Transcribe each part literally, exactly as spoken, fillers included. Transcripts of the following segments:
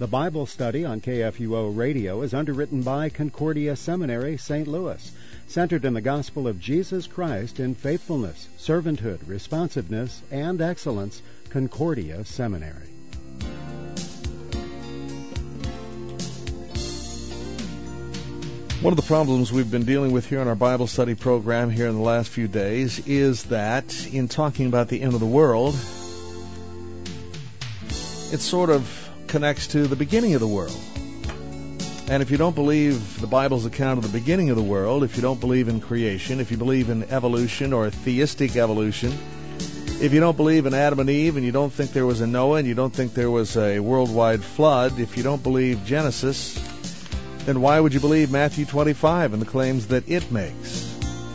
The Bible study on K F U O Radio is underwritten by Concordia Seminary, Saint Louis, centered in the gospel of Jesus Christ in faithfulness, servanthood, responsiveness, and excellence. Concordia Seminary. One of the problems we've been dealing with here on our Bible study program here in the last few days is that in talking about the end of the world, it sort of connects to the beginning of the world. And if you don't believe the Bible's account of the beginning of the world, if you don't believe in creation, if you believe in evolution or theistic evolution, if you don't believe in Adam and Eve and you don't think there was a Noah and you don't think there was a worldwide flood, if you don't believe Genesis, then why would you believe Matthew twenty-five and the claims that it makes?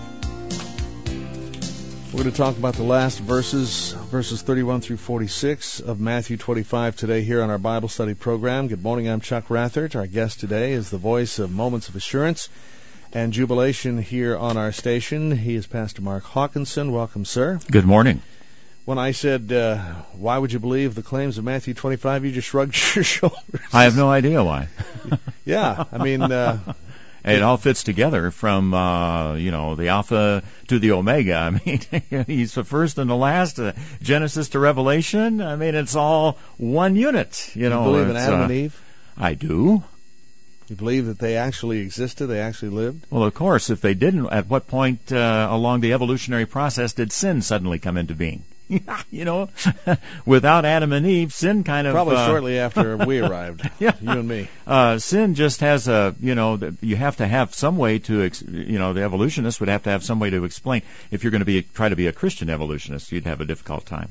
We're going to talk about the last verses, verses thirty-one through forty-six of Matthew twenty-five today here on our Bible study program. Good morning, I'm Chuck Rathert. Our guest today is the voice of Moments of Assurance and Jubilation here on our station. He is Pastor Mark Hawkinson. Welcome, sir. Good morning. When I said, uh, why would you believe the claims of Matthew twenty-five, you just shrugged your shoulders. I have no idea why. Yeah, I mean... Uh, it all fits together from, uh, you know, the Alpha to the Omega. I mean, he's the first and the last, uh, Genesis to Revelation. I mean, it's all one unit. You, you know, believe in Adam uh, and Eve? I do. You believe that they actually existed, they actually lived? Well, of course, if they didn't, at what point uh, along the evolutionary process did sin suddenly come into being? You know, without Adam and Eve, sin kind of... Probably uh, shortly after we arrived, yeah. you and me. Uh, sin just has a, you know, you have to have some way to, ex- you know, the evolutionists would have to have some way to explain. If you're going to be try to be a Christian evolutionist, you'd have a difficult time.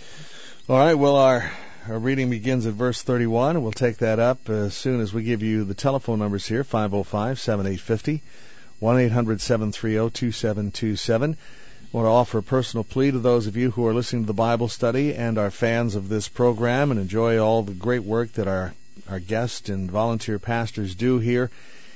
All right, well, our, our reading begins at verse thirty-one, and we'll take that up as soon as we give you the telephone numbers here, five oh five, seven eight five oh, one eight hundred, seven three oh, two seven two seven. I want to offer a personal plea to those of you who are listening to the Bible study and are fans of this program and enjoy all the great work that our, our guest and volunteer pastors do here.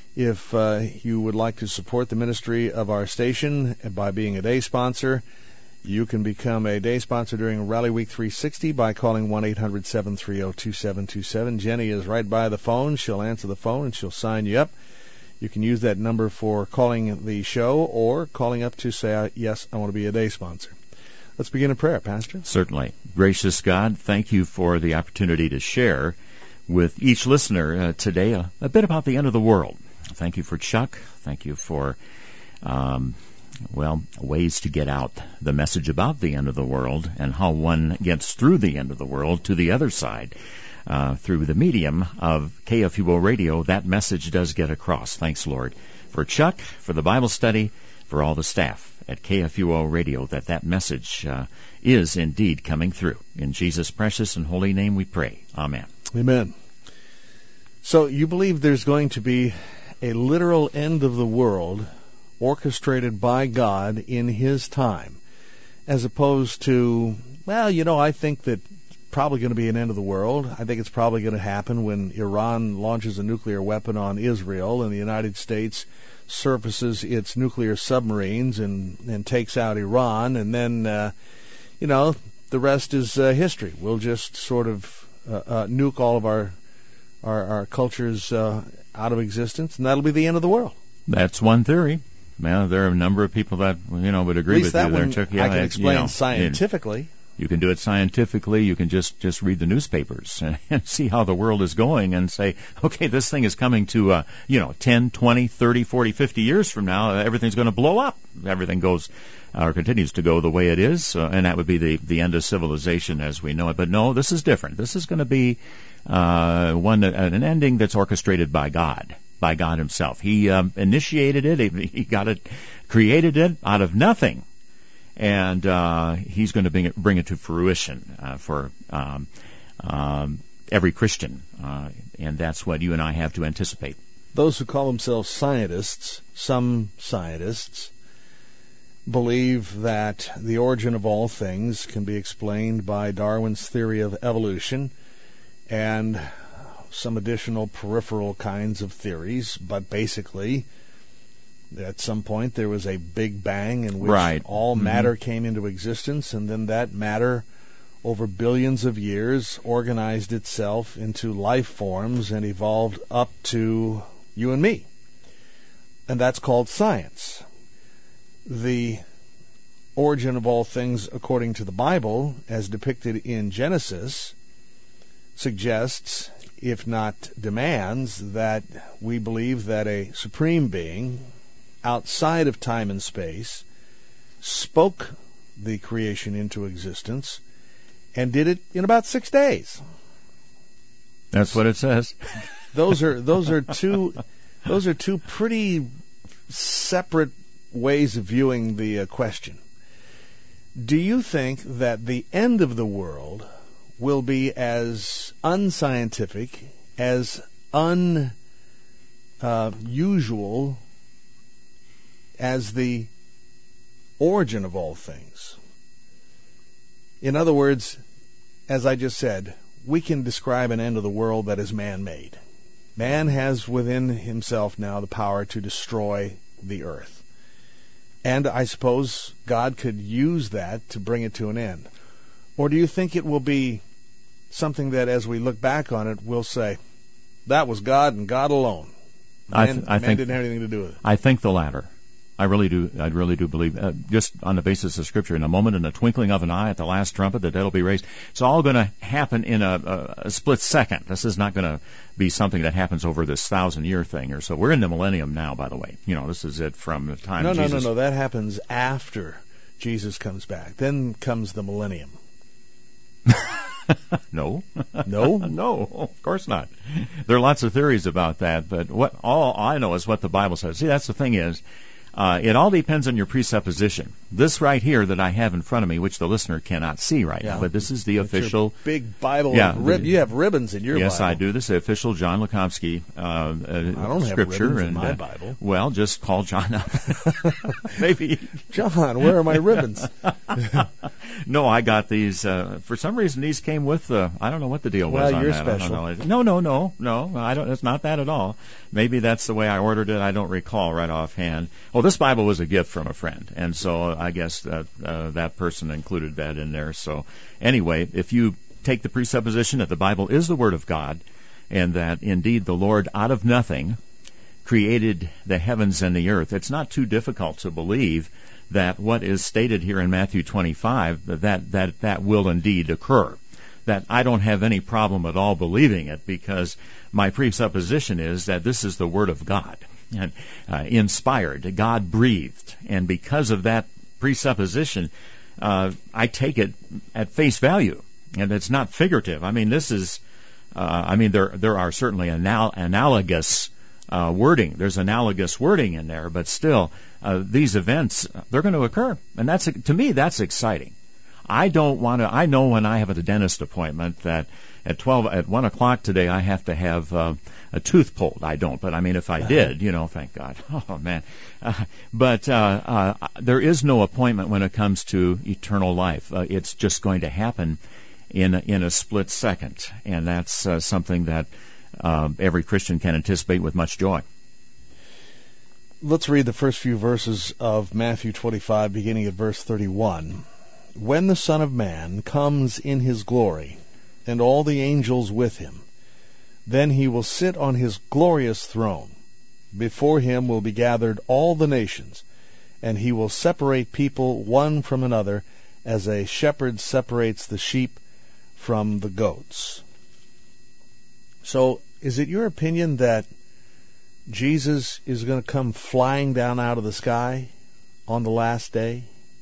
If uh, you would like to support the ministry of our station by being a day sponsor, you can become a day sponsor during Rally Week three sixty by calling one eight hundred, seven three oh, two seven two seven. Jenny is right by the phone. She'll answer the phone and she'll sign you up. You can use that number for calling the show or calling up to say, yes, I want to be a day sponsor. Let's begin in prayer, Pastor. Certainly. Gracious God, thank you for the opportunity to share with each listener uh, today a, a bit about the end of the world. Thank you for Chuck. Thank you for, um, well, ways to get out the message about the end of the world and how one gets through the end of the world to the other side. Uh, through the medium of K F U O Radio, that message does get across. Thanks, Lord, for Chuck, for the Bible study, for all the staff at K F U O Radio, that that message uh, is indeed coming through. In Jesus' precious and holy name we pray. Amen. Amen. So you believe there's going to be a literal end of the world orchestrated by God in His time, as opposed to, well, you know, I think that probably going to be an end of the world. I think it's probably going to happen when Iran launches a nuclear weapon on Israel and the United States surfaces its nuclear submarines and, and takes out Iran. And then, uh, you know, the rest is uh, history. We'll just sort of uh, uh, nuke all of our our, our cultures uh, out of existence, and that'll be the end of the world. That's one theory. Well, there are a number of people that, you know, would agree with you there, Chuck. Yeah, I can explain you know, scientifically. It, You can do it scientifically. You can just, just read the newspapers and, and see how the world is going and say, okay, this thing is coming to, uh, you know, ten, twenty, thirty, forty, fifty years from now. Everything's going to blow up. Everything goes uh, or continues to go the way it is, uh, and that would be the, the end of civilization as we know it. But no, this is different. This is going to be uh, one that, an ending that's orchestrated by God, by God Himself. He um, initiated it. He, he got it, created it out of nothing. And uh, He's going to bring it, bring it to fruition uh, for um, um, every Christian, uh, and that's what you and I have to anticipate. Those who call themselves scientists, some scientists, believe that the origin of all things can be explained by Darwin's theory of evolution and some additional peripheral kinds of theories, but basically at some point there was a big bang in which right. all mm-hmm. matter came into existence, and then that matter over billions of years, organized itself into life forms and evolved up to you and me. And that's called science. The origin of all things according to the Bible, as depicted in Genesis, suggests, if not demands, that we believe that a supreme being outside of time and space spoke the creation into existence and did it in about six days. That's what it says. Those are those are two those are two pretty separate ways of viewing the uh, question. Do you think that the end of the world will be as unscientific, as unusual uh, as the origin of all things? In other words, as I just said, we can describe an end of the world that is man-made. Man has within himself now the power to destroy the earth. And I suppose God could use that to bring it to an end. Or do you think it will be something that as we look back on it, we'll say, that was God and God alone. Man, I, th- I man think, didn't have anything to do with it. I think the latter. I really do. I really do believe, uh, just on the basis of Scripture, in a moment, in a twinkling of an eye, at the last trumpet, the dead will be raised. It's all going to happen in a, a, a split second. This is not going to be something that happens over this thousand-year thing or so. We're in the millennium now, by the way. You know, this is it from the time no, Jesus... No, no, no, that happens after Jesus comes back. Then comes the millennium. No. No? No, of course not. There are lots of theories about that, but what all I know is what the Bible says. See, that's the thing is, Uh, it all depends on your presupposition. This right here that I have in front of me, which the listener cannot see right yeah. now, but this is the That's official... your big Bible. Yeah, rib- the, you have ribbons in your yes, Bible. Yes, I do. This is the official John Lukomsky uh, uh, I don't scripture. have ribbons and, in my uh, Bible. Well, just call John up. Maybe. John, where are my ribbons? No, I got these. Uh, for some reason, these came with the... I don't know what the deal well, was on you're that. special. I don't know. No, no, no, no. I don't. It's not that at all. Maybe that's the way I ordered it. I don't recall right offhand. Oh, this Bible was a gift from a friend, and so I guess that uh, that person included that in there. So anyway, if you take the presupposition that the Bible is the Word of God, and that indeed the Lord out of nothing created the heavens and the earth, it's not too difficult to believe that what is stated here in Matthew twenty-five, that that that will indeed occur. That I don't have any problem at all believing it, because my presupposition is that this is the Word of God, and uh, inspired, God breathed, and because of that presupposition, uh, I take it at face value, and it's not figurative. I mean, this is, uh, I mean, there there are certainly anal- analogous uh, wording. There's analogous wording in there, but still, uh, these events, they're going to occur, and that's, to me, that's exciting. I don't want to. I know when I have a dentist appointment that at twelve at one o'clock today I have to have uh, a tooth pulled. I don't, but I mean, if I did, you know, thank God. Oh man, uh, but uh, uh, there is no appointment when it comes to eternal life. Uh, it's just going to happen in a, in a split second, and that's uh, something that uh, every Christian can anticipate with much joy. Let's read the first few verses of Matthew twenty-five, beginning at verse thirty-one. When the Son of Man comes in his glory, and all the angels with him, then he will sit on his glorious throne. Before him will be gathered all the nations, and he will separate people one from another, as a shepherd separates the sheep from the goats. So, is it your opinion that Jesus is going to come flying down out of the sky on the last day?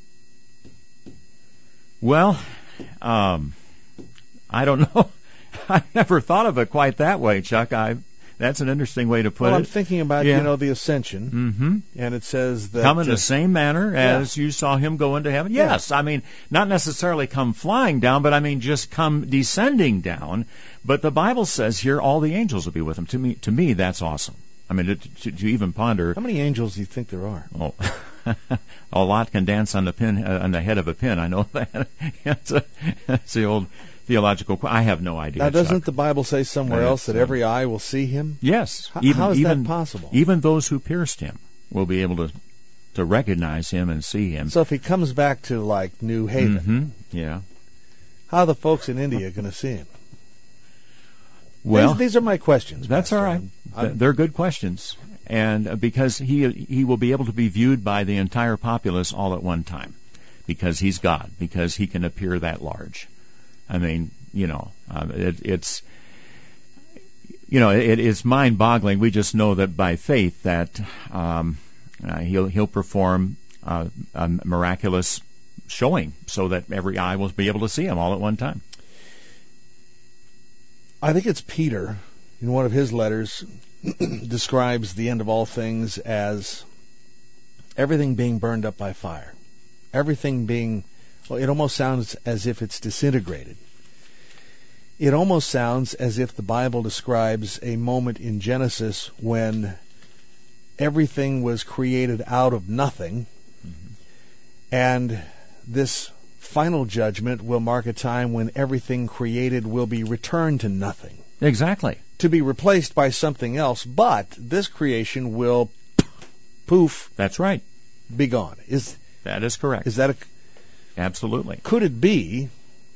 Well, um, I don't know. I never thought of it quite that way, Chuck. I that's an interesting way to put well, it. I'm thinking about, yeah. you know, the ascension, mm-hmm. and it says that... Come in uh, the same manner as yeah. you saw him go into heaven? Yes. Yeah. I mean, not necessarily come flying down, but I mean just come descending down. But the Bible says here all the angels will be with him. To me, to me that's awesome. I mean, to, to, to even ponder... How many angels do you think there are? Oh, a lot can dance on the pin uh, on the head of a pin. I know that. That's, a, that's the old theological. I have no idea. Now, doesn't Chuck. the Bible say somewhere That's, else that uh, every eye will see him? Yes. H- even, how is even, that possible? Even those who pierced him will be able to to recognize him and see him. So if he comes back to like New Haven, mm-hmm. yeah, How are the folks in India going to see him? Well, these, these are my questions. That's Pastor. all right. I'm, I'm, They're good questions. And because he he will be able to be viewed by the entire populace all at one time, because he's God, because he can appear that large. I mean, you know, um, it, it's, you know, it is mind-boggling. We just know that by faith that um, uh, he'll he'll perform uh, a miraculous showing, so that every eye will be able to see him all at one time. I think it's Peter, in one of his letters, describes the end of all things as everything being burned up by fire. Everything being, well, it almost sounds as if it's disintegrated. It almost sounds as if the Bible describes a moment in Genesis when everything was created out of nothing, mm-hmm. and this final judgment will mark a time when everything created will be returned to nothing. Exactly. To be replaced by something else, but this creation will poof. That's right. Be gone. Is that is correct? Is that a absolutely? Could it be?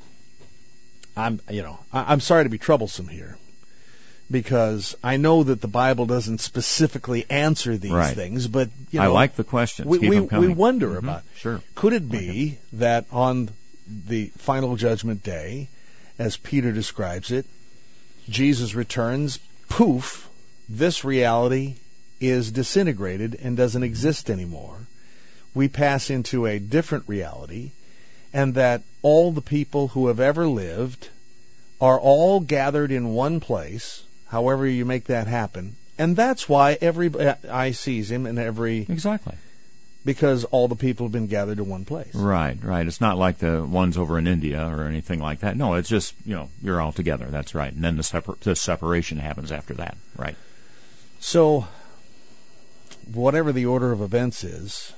I'm you know I, I'm sorry to be troublesome here, because I know that the Bible doesn't specifically answer these right. things, but you know, I like the questions. We Keep we, them coming. we wonder mm-hmm. about. Sure. Could it be that on the final judgment day, as Peter describes it, Jesus returns, poof, this reality is disintegrated and doesn't exist anymore. We pass into a different reality, and that all the people who have ever lived are all gathered in one place, however you make that happen, and that's why every eye sees him and every... Exactly. Because all the people have been gathered in one place. Right, right. It's not like the ones over in India or anything like that. No, it's just, you know, you're all together. That's right. And then the, separ- the separation happens after that. Right. So, whatever the order of events is,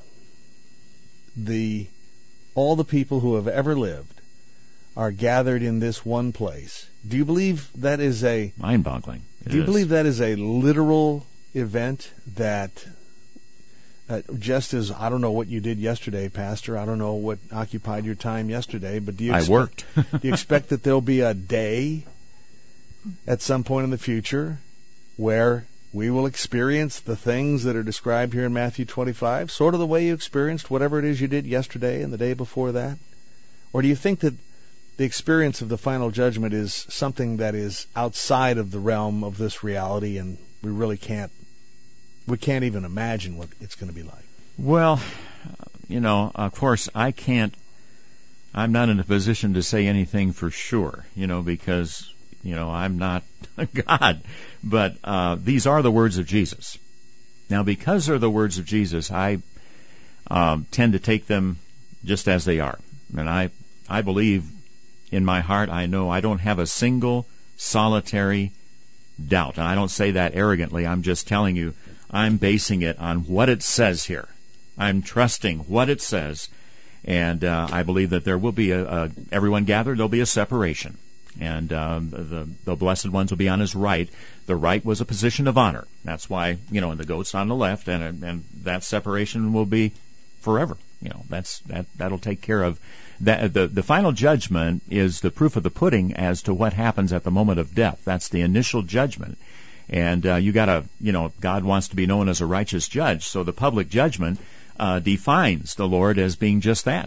the all the people who have ever lived are gathered in this one place. Do you believe that is a... Mind-boggling. It Do you is. believe that is a literal event that... Uh, just as, I don't know what you did yesterday, Pastor. I don't know what occupied your time yesterday, but do you expect, I worked. do you expect that there'll be a day at some point in the future where we will experience the things that are described here in Matthew twenty-five, sort of the way you experienced whatever it is you did yesterday and the day before that? Or do you think that the experience of the final judgment is something that is outside of the realm of this reality, and we really can't We can't even imagine what it's going to be like? Well, you know, of course, I can't, I'm not in a position to say anything for sure, you know, because, you know, I'm not God. But uh, these are the words of Jesus. Now, because they're the words of Jesus, I um, tend to take them just as they are. And I, I believe in my heart, I know I don't have a single solitary doubt. And I don't say that arrogantly. I'm just telling you, I'm basing it on what it says here. I'm trusting what it says, and uh, I believe that there will be a, a everyone gathered. There'll be a separation, and um, the the blessed ones will be on his right. The right was a position of honor. That's why, you know, and the goat's on the left, and and that separation will be forever. You know, that's that that'll take care of that. The the final judgment is the proof of the pudding as to what happens at the moment of death. That's the initial judgment. And uh, you got to, you know, God wants to be known as a righteous judge. So the public judgment uh, defines the Lord as being just that.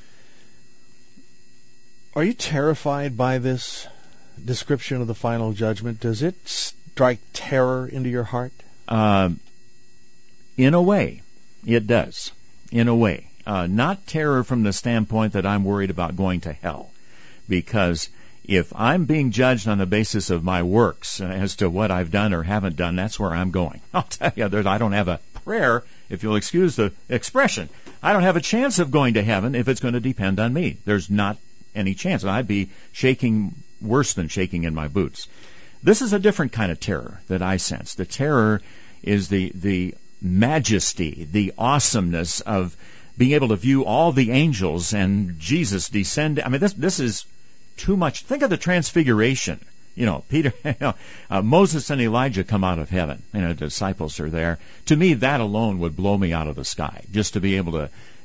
Are you terrified by this description of the final judgment? Does it strike terror into your heart? Uh, in a way, it does. In a way. Uh, not terror from the standpoint that I'm worried about going to hell. Because if I'm being judged on the basis of my works as to what I've done or haven't done, that's where I'm going. I'll tell you, there's, I don't have a prayer, if you'll excuse the expression. I don't have a chance of going to heaven if it's going to depend on me. There's not any chance. And I'd be shaking worse than shaking in my boots. This is a different kind of terror that I sense. The terror is the, the majesty, the awesomeness of being able to view all the angels and Jesus descend. I mean, this, this is too much. Think of the transfiguration. You know, Peter, you know, uh, Moses and Elijah come out of heaven. You know, the disciples are there. To me, that alone would blow me out of the sky. Just to be able to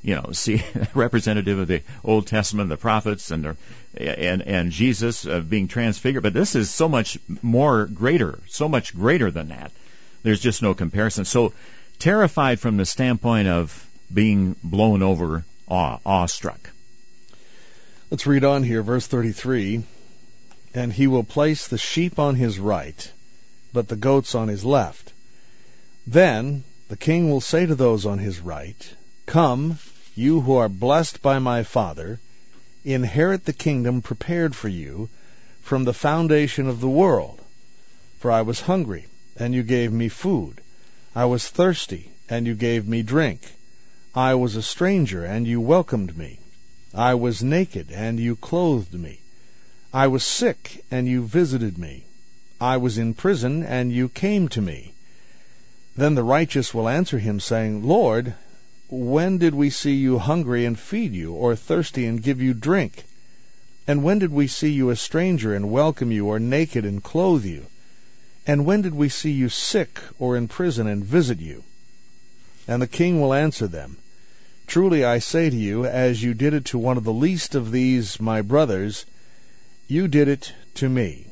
you know, see representative of the Old Testament, the prophets, and the, and and Jesus uh, being transfigured. But this is so much more greater, so much greater than that. There's just no comparison. So terrified from the standpoint of being blown over, awe, awestruck. Let's read on here, verse thirty-three. And he will place the sheep on his right, but the goats on his left. Then the king will say to those on his right, Come, you who are blessed by my Father, inherit the kingdom prepared for you from the foundation of the world. For I was hungry, and you gave me food. I was thirsty, and you gave me drink. I was a stranger, and you welcomed me. I was naked, and you clothed me. I was sick, and you visited me. I was in prison, and you came to me. Then the righteous will answer him, saying, Lord, when did we see you hungry and feed you, or thirsty and give you drink? And when did we see you a stranger and welcome you, or naked and clothe you? And when did we see you sick or in prison and visit you? And the king will answer them, Truly I say to you, as you did it to one of the least of these my brothers, you did it to me.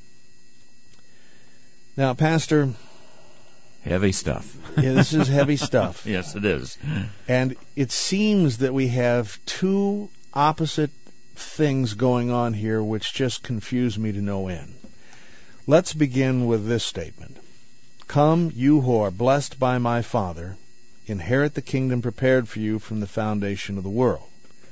Now, Pastor, heavy stuff. Yeah, this is heavy stuff. Yes, it is. And it seems that we have two opposite things going on here which just confuse me to no end. Let's begin with this statement. Come, you who are blessed by my Father, inherit the kingdom prepared for you from the foundation of the world.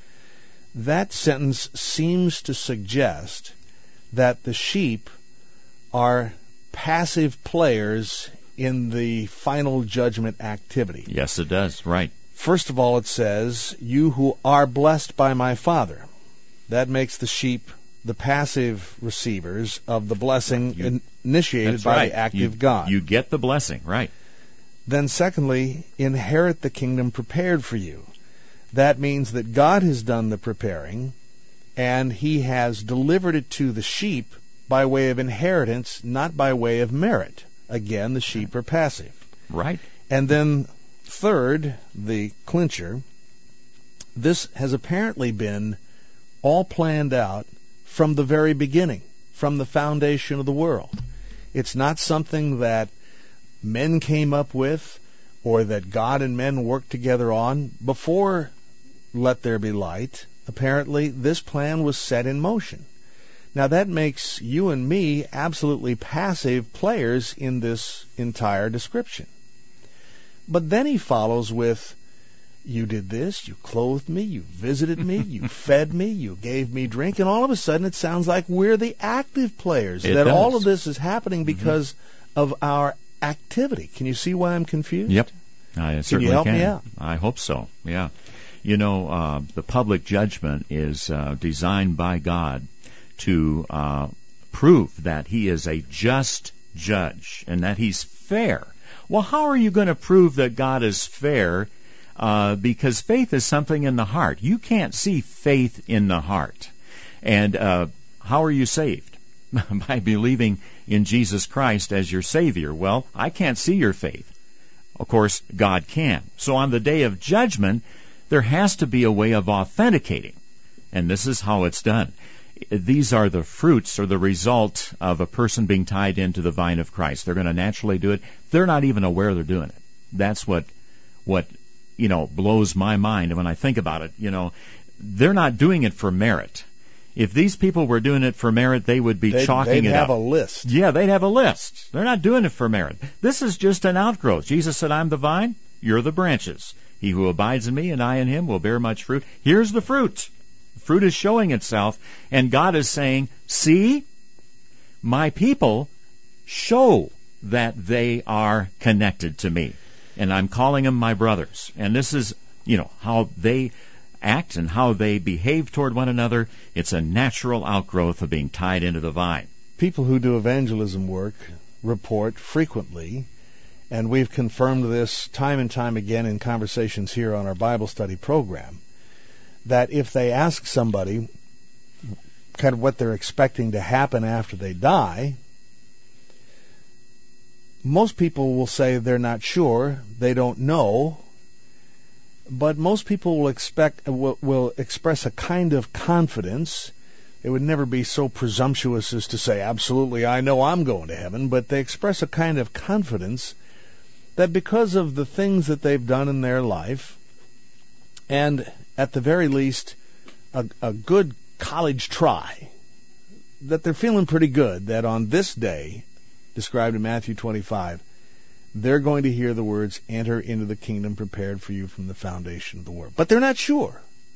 That sentence seems to suggest that the sheep are passive players in the final judgment activity. Yes, it does. Right. First of all, it says, you who are blessed by my Father. That makes the sheep the passive receivers of the blessing you, in, initiated by right. the active you, God. You get the blessing, right. Then secondly, inherit the kingdom prepared for you. That means that God has done the preparing, and he has delivered it to the sheep by way of inheritance, not by way of merit. Again, the sheep are passive. Right. And then third, the clincher, this has apparently been all planned out from the very beginning, from the foundation of the world. It's not something that men came up with or that God and men worked together on before Let There Be Light. Apparently, this plan was set in motion. Now, that makes you and me absolutely passive players in this entire description. But then he follows with, you did this, you clothed me, you visited me, you fed me, you gave me drink, and all of a sudden it sounds like we're the active players, it that does. all of this is happening because mm-hmm. of our activity. Can you see why I'm confused? Yep, I certainly can. You help can. me out? I hope so, yeah. You know, uh, the public judgment is uh, designed by God to uh, prove that he is a just judge and that he's fair. Well, how are you going to prove that God is fair? Uh, because faith is something in the heart. You can't see faith in the heart. And uh, how are you saved? By believing in Jesus Christ as your Savior. Well, I can't see your faith. Of course, God can. So on the day of judgment, there has to be a way of authenticating. And this is how it's done. These are the fruits or the result of a person being tied into the vine of Christ. They're going to naturally do it. They're not even aware they're doing it. That's what, what, you know, blows my mind. And when I think about it, you know, they're not doing it for merit. If these people were doing it for merit, they would be they'd, chalking they'd it up. They'd have a list. Yeah, they'd have a list. They're not doing it for merit. This is just an outgrowth. Jesus said, I'm the vine, you're the branches. He who abides in me and I in him will bear much fruit. Here's the fruit. The fruit is showing itself, and God is saying, see, my people show that they are connected to me, and I'm calling them my brothers. And this is, you know, how they act and how they behave toward one another. It's a natural outgrowth of being tied into the vine. People who do evangelism work report frequently, and we've confirmed this time and time again in conversations here on our Bible study program, that if they ask somebody kind of what they're expecting to happen after they die, most people will say they're not sure, they don't know, but most people will expect will, will express a kind of confidence. They would never be so presumptuous as to say, absolutely, I know I'm going to heaven, but they express a kind of confidence that because of the things that they've done in their life, and at the very least, a, a good college try, that they're feeling pretty good that on this day, described in Matthew twenty-five, they're going to hear the words, enter into the kingdom prepared for you from the foundation of the world. But they're not sure.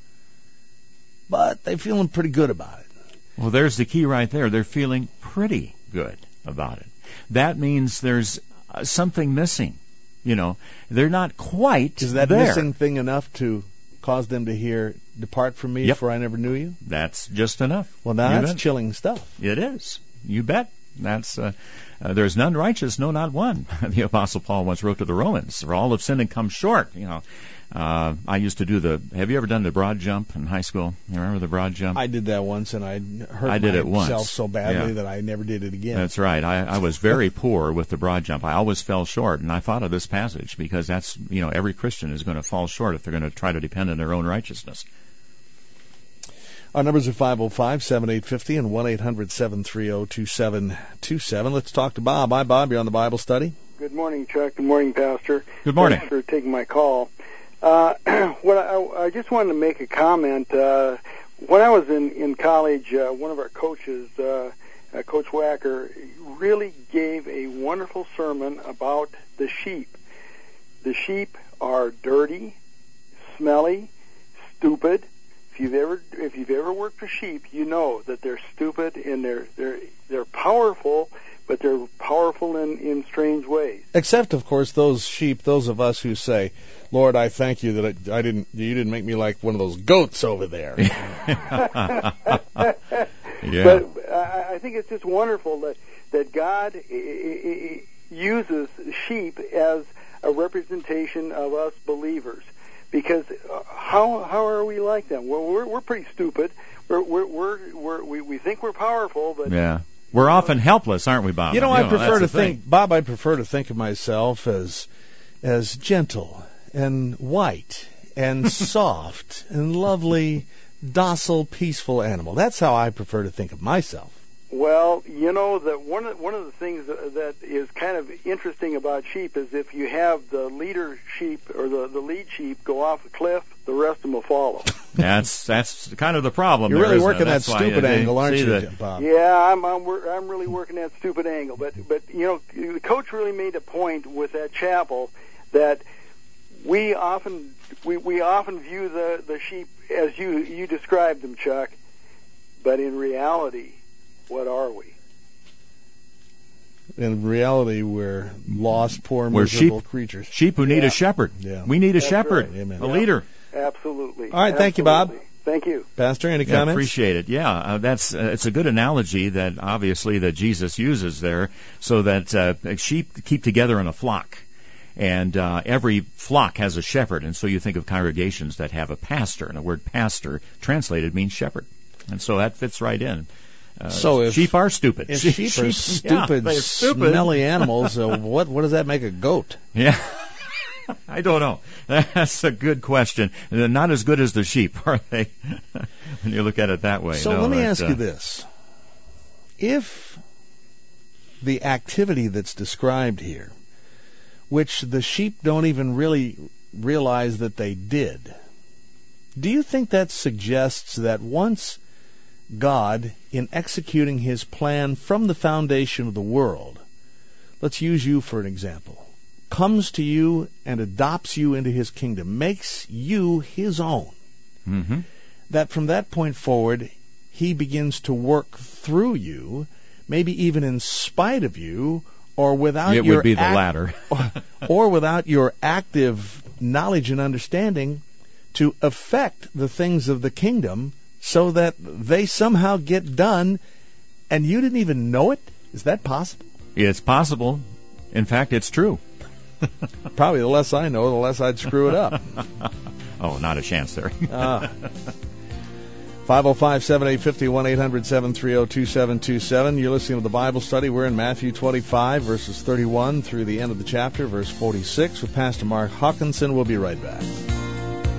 But they're feeling pretty good about it. Well, there's the key right there. They're feeling pretty good about it. That means there's uh, something missing. You know, they're not quite Is that there. missing thing enough to cause them to hear, depart from me, Yep. for I never knew you? That's just enough. Well, now You that's bet. chilling stuff. It is. You bet. That's uh, uh, there's none righteous, no, not one. The Apostle Paul once wrote to the Romans, "For all have sinned and come short." You know, uh, I used to do the. Have you ever done the broad jump in high school? You remember the broad jump? I did that once, and I hurt I did it myself once. so badly Yeah. that I never did it again. That's right. I, I was very poor with the broad jump. I always fell short, and I thought of this passage because that's, you know, every Christian is going to fall short if they're going to try to depend on their own righteousness. Our numbers are five oh five, seven eight five oh and one eight hundred, seven three oh, two seven two seven. Let's talk to Bob. Hi, Bob. You're on the Bible study. Good morning, Chuck. Good morning, Pastor. Good morning. Thanks for taking my call. Uh, what I, I just wanted to make a comment. Uh, when I was in, in college, uh, one of our coaches, uh, uh, Coach Wacker, really gave a wonderful sermon about the sheep. The sheep are dirty, smelly, stupid. If you've ever if you've ever worked with sheep, you know that they're stupid and they're they're they're powerful, but they're powerful in, in strange ways. Except, of course, those sheep, those of us who say, Lord, I thank you that I, I didn't, you didn't make me like one of those goats over there. Yeah. But I, I think it's just wonderful that, that God I, I, uses sheep as a representation of us believers. Because how how are we like them? Well, we're we're pretty stupid. We're we're, we're, we're we we think we're powerful, but Yeah. We're often helpless, aren't we, Bob? You know, I prefer to that's the thing. think, Bob, I prefer to think of myself as as gentle and white and soft and lovely, docile, peaceful animal. That's how I prefer to think of myself. Well, you know that one of one of the things that is kind of interesting about sheep is if you have the leader sheep or the, the lead sheep go off a cliff, the rest of them will follow. That's that's kind of the problem. You're there, really isn't it? working that That's why, stupid uh, they angle, aren't see you, that- Bob? Yeah, I'm I'm wor- I'm really working that stupid angle, but but you know the coach really made a point with that chapel that we often we, we often view the, the sheep as you you described them, Chuck, but in reality, what are we? In reality, we're lost, poor, We're miserable sheep. creatures. Sheep who need Yeah. a shepherd. Yeah. We need a That's shepherd, right. Amen. a Yeah. leader. Absolutely. All right, thank you, Bob. Absolutely. Thank you. Pastor, any Yeah, comments? appreciate it. Yeah, uh, that's uh, it's a good analogy that obviously that Jesus uses there, so that uh, sheep keep together in a flock, and uh, every flock has a shepherd, and so you think of congregations that have a pastor, and the word pastor translated means shepherd, and so that fits right in. Uh, So if- sheep are stupid. If sheep are yeah, stupid, they're stupid. smelly animals, uh, what what does that make a goat? Yeah. I don't know. That's a good question. They're not as good as the sheep, are they? When you look at it that way. So No, let me that, ask uh, you this. If the activity that's described here, which the sheep don't even really realize that they did, do you think that suggests that once God, in executing his plan from the foundation of the world, let's use you for an example, comes to you and adopts you into his kingdom, makes you his own, Mm-hmm. that from that point forward, he begins to work through you, maybe even in spite of you, or without It your would be the act- latter. or, or without your active knowledge and understanding, to affect the things of the kingdom so that they somehow get done and you didn't even know it? Is that possible? It's possible. In fact, it's true. Probably the less I know, the less I'd screw it up. Oh, not a chance there. Ah. five oh five, seven eight five oh, one eight hundred, seven three oh, two seven two seven. You're listening to the Bible study. We're in Matthew twenty-five, verses thirty-one through the end of the chapter, verse forty-six, with Pastor Mark Hawkinson. We'll be right back.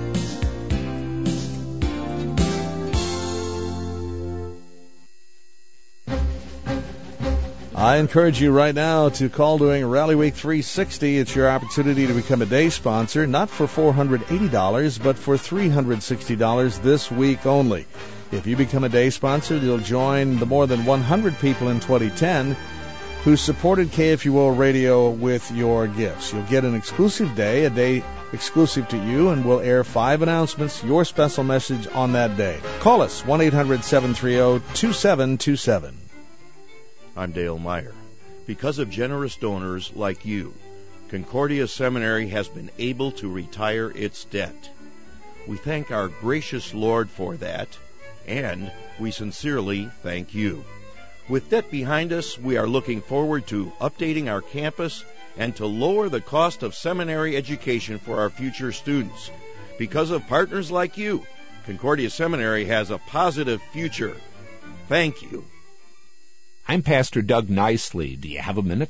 I encourage you right now to call during Rally Week three sixty. It's your opportunity to become a day sponsor, not for four hundred eighty dollars, but for three hundred sixty dollars this week only. If you become a day sponsor, you'll join the more than one hundred people in twenty ten who supported K F U O Radio with your gifts. You'll get an exclusive day, a day exclusive to you, and we'll air five announcements, your special message on that day. Call us, one eight hundred seven three zero two seven two seven. I'm Dale Meyer. Because of generous donors like you, Concordia Seminary has been able to retire its debt. We thank our gracious Lord for that, and we sincerely thank you. With debt behind us, we are looking forward to updating our campus and to lower the cost of seminary education for our future students. Because of partners like you, Concordia Seminary has a positive future. Thank you. I'm Pastor Doug Nicely. Do you have a minute?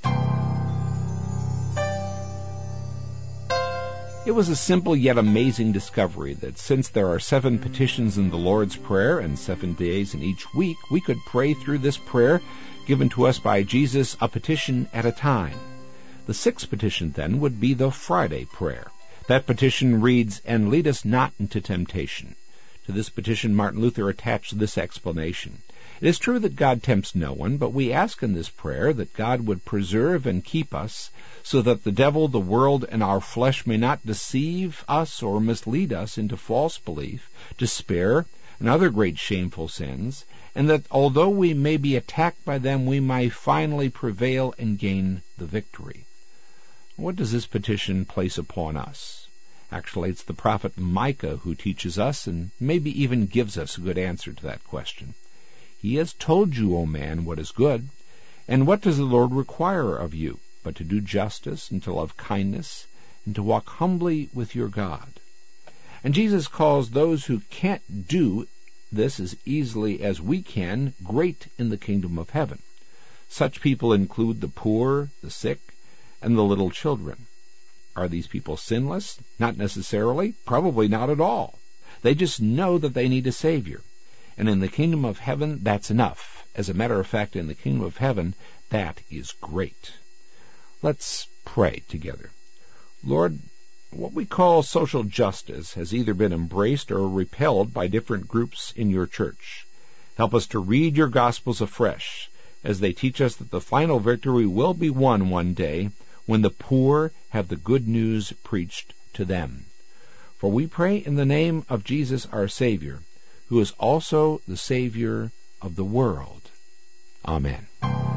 It was a simple yet amazing discovery that since there are seven petitions in the Lord's Prayer and seven days in each week, we could pray through this prayer given to us by Jesus, a petition at a time. The sixth petition, then, would be the Friday prayer. That petition reads, "And lead us not into temptation." To this petition, Martin Luther attached this explanation. It is true that God tempts no one, but we ask in this prayer that God would preserve and keep us so that the devil, the world, and our flesh may not deceive us or mislead us into false belief, despair, and other great shameful sins, and that although we may be attacked by them, we may finally prevail and gain the victory. What does this petition place upon us? Actually, it's the prophet Micah who teaches us and maybe even gives us a good answer to that question. He has told you, O man, what is good. And what does the Lord require of you, but to do justice and to love kindness and to walk humbly with your God? And Jesus calls those who can't do this as easily as we can great in the kingdom of heaven. Such people include the poor, the sick, and the little children. Are these people sinless? Not necessarily. Probably not at all. They just know that they need a Savior. And in the kingdom of heaven, that's enough. As a matter of fact, in the kingdom of heaven, that is great. Let's pray together. Lord, what we call social justice has either been embraced or repelled by different groups in your church. Help us to read your Gospels afresh as they teach us that the final victory will be won one day when the poor have the good news preached to them. For we pray in the name of Jesus our Savior, who is also the Savior of the world. Amen.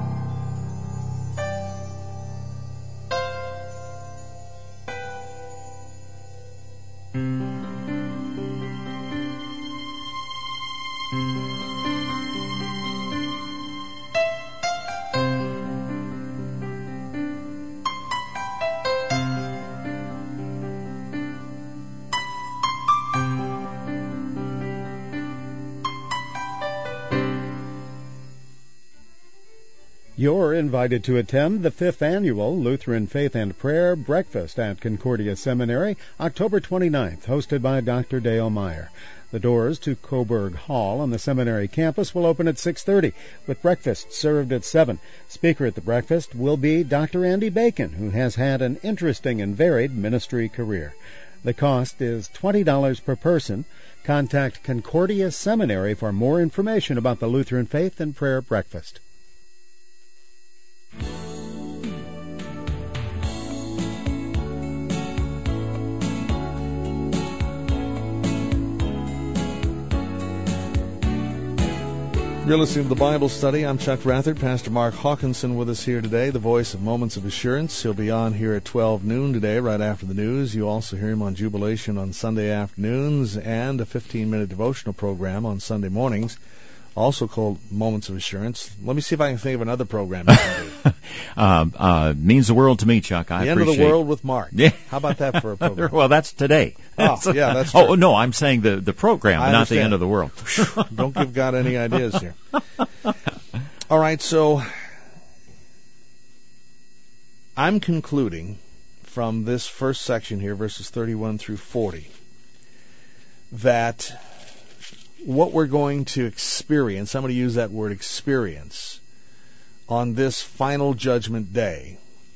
You're invited to attend the fifth Annual Lutheran Faith and Prayer Breakfast at Concordia Seminary, October twenty-ninth, hosted by Doctor Dale Meyer. The doors to Coburg Hall on the seminary campus will open at six thirty, with breakfast served at seven. Speaker at the breakfast will be Doctor Andy Bacon, who has had an interesting and varied ministry career. The cost is twenty dollars per person. Contact Concordia Seminary for more information about the Lutheran Faith and Prayer Breakfast. You're listening to the Bible Study. I'm Chuck Rathard. Pastor Mark Hawkinson with us here today, the voice of Moments of Assurance. He'll be on here at twelve noon today, right after the news. You also hear him on Jubilation on Sunday afternoons and a fifteen-minute devotional program on Sunday mornings, also called Moments of Assurance. Let me see if I can think of another program you can do. uh, uh, means the world to me, Chuck. I the appreciate End of the World with Mark. Yeah. How about that for a program? Well, that's today. Oh, yeah, that's true. Oh, no, I'm saying the, the program, I not understand. the end of the world. Don't give God any ideas here. All right, so I'm concluding from this first section here, verses thirty-one through forty, that what we're going to experience, I'm going to use that word experience, on this final judgment day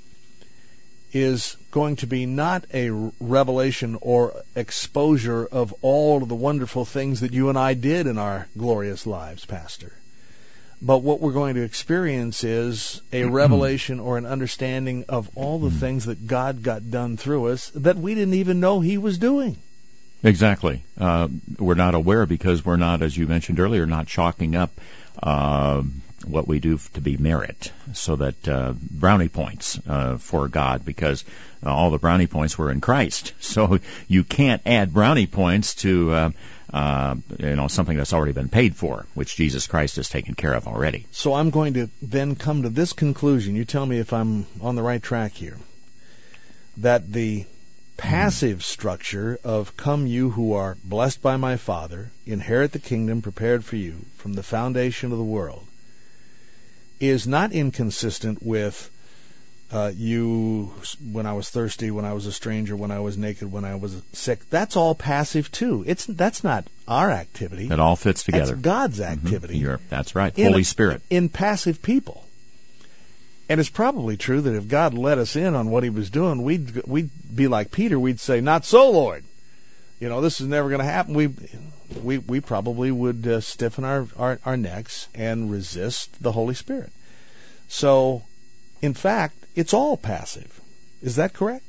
is going to be not a revelation or exposure of all of the wonderful things that you and I did in our glorious lives, Pastor. But what we're going to experience is a revelation or an understanding of all the things that God got done through us that we didn't even know He was doing. Exactly. Uh, we're not aware because we're not, as you mentioned earlier, not chalking up uh, what we do to be merit, so that uh, brownie points uh, for God, because uh, all the brownie points were in Christ. So you can't add brownie points to uh, uh, you know something that's already been paid for, which Jesus Christ has taken care of already. So I'm going to then come to this conclusion. You tell me if I'm on the right track here. That the passive mm. structure of "Come you who are blessed by my Father, inherit the kingdom prepared for you from the foundation of the world," is not inconsistent with uh, you, when I was thirsty, when I was a stranger, when I was naked, when I was sick. That's all passive too. It's that's not our activity. It all fits together. That's God's activity. Mm-hmm. You're, that's right. In Holy a, Spirit. In passive people. And it's probably true that if God let us in on what He was doing, we'd we'd be like Peter. We'd say, "Not so, Lord. You know, this is never going to happen." We we we probably would uh, stiffen our, our our necks and resist the Holy Spirit. So, in fact, it's all passive. Is that correct?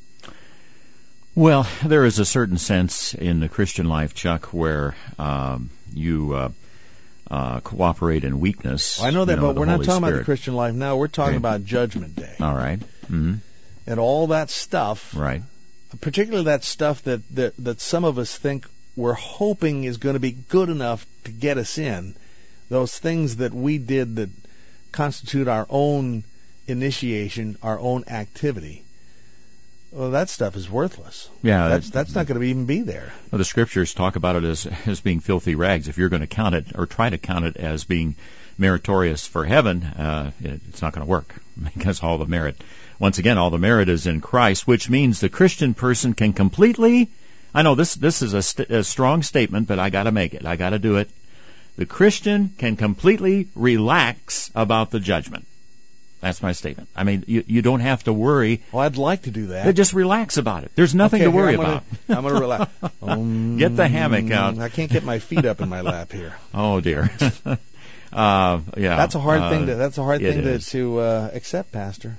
Well, there is a certain sense in the Christian life, Chuck, where um, you uh, uh, cooperate in weakness. I know that, you know, but we're not Holy talking Spirit. about the Christian life now. We're talking Okay. about Judgment Day. All right. Mm-hmm. And all that stuff, Right. particularly that stuff that, that, that some of us think we're hoping is going to be good enough to get us in, those things that we did that constitute our own initiation, our own activity. Well, that stuff is worthless. Yeah, that's that's not going to even be there. Well, the scriptures talk about it as as being filthy rags. If you're going to count it or try to count it as being meritorious for heaven, uh, it, it's not going to work, because all the merit, once again, all the merit is in Christ, which means the Christian person can completely. I know this this is a, st- a strong statement, but I got to make it. I got to do it. The Christian can completely relax about the judgment. That's my statement. I mean, you, you don't have to worry. Well, I'd like to do that. Just relax about it. There's nothing okay, to worry I'm gonna, about. I'm going to relax. Um, Get the hammock out. I can't get my feet up in my lap here. Oh dear. uh, yeah. That's a hard uh, thing. To, that's a hard thing to, is. to uh, accept, Pastor.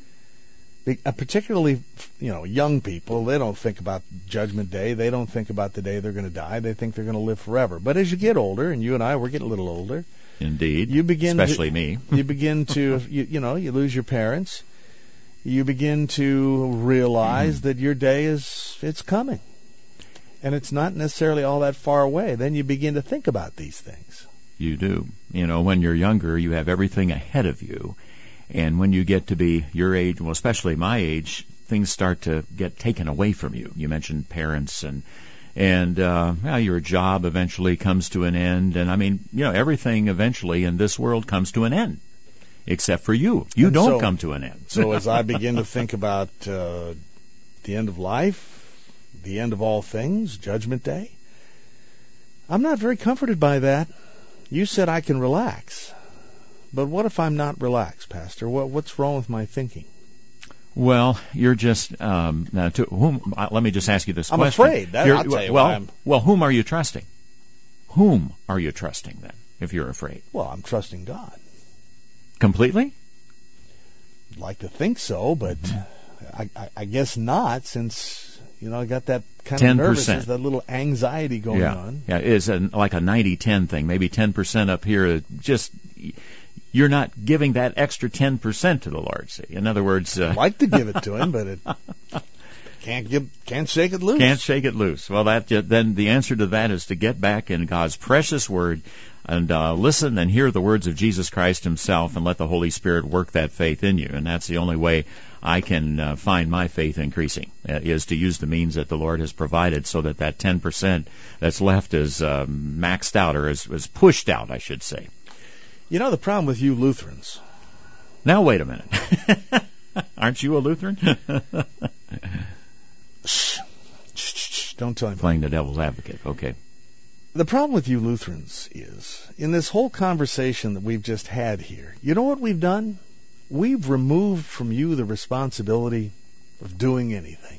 Be, uh, particularly, you know, young people. They don't think about Judgment Day. They don't think about the day they're going to die. They think they're going to live forever. But as you get older, and you and I, we're getting a little older. Indeed. You begin, especially to, me. you begin to, you, you know, you lose your parents. You begin to realize mm-hmm. that your day is, it's coming. And it's not necessarily all that far away. Then you begin to think about these things. You do. You know, when you're younger, you have everything ahead of you. And when you get to be your age, well, especially my age, things start to get taken away from you. You mentioned parents and And uh, well, your job eventually comes to an end. And, I mean, you know, everything eventually in this world comes to an end, except for you. You and don't so, come to an end. So as I begin to think about uh, the end of life, the end of all things, Judgment Day, I'm not very comforted by that. You said I can relax. But what if I'm not relaxed, Pastor? What, what's wrong with my thinking? Well, you're just um, now. To whom? Uh, let me just ask you this I'm question. afraid. That, I'll tell you well, why I'm... well, whom are you trusting? Whom are you trusting then? If you're afraid, well, I'm trusting God. Completely? I'd like to think so, but mm-hmm. I, I, I guess not. Since you know I got that kind ten percent. of nervousness, that little anxiety going yeah. on. Yeah, it's a, like a ninety ten thing. Maybe ten percent up here. Just. You're not giving that extra ten percent to the Lord. See, in other words, uh, I'd like to give it to Him, but it can't give, can't shake it loose. Can't shake it loose. Well, that then the answer to that is to get back in God's precious Word and uh, listen and hear the words of Jesus Christ Himself, and let the Holy Spirit work that faith in you. And that's the only way I can uh, find my faith increasing, uh, is to use the means that the Lord has provided, so that that ten percent that's left is uh, maxed out, or is, is pushed out, I should say. You know the problem with you Lutherans. Now wait a minute. Aren't you a Lutheran? Shh. Shh, shh, shh. Don't tell him. Playing the devil's advocate. Okay. The problem with you Lutherans is, in this whole conversation that we've just had here, you know what we've done? We've removed from you the responsibility of doing anything.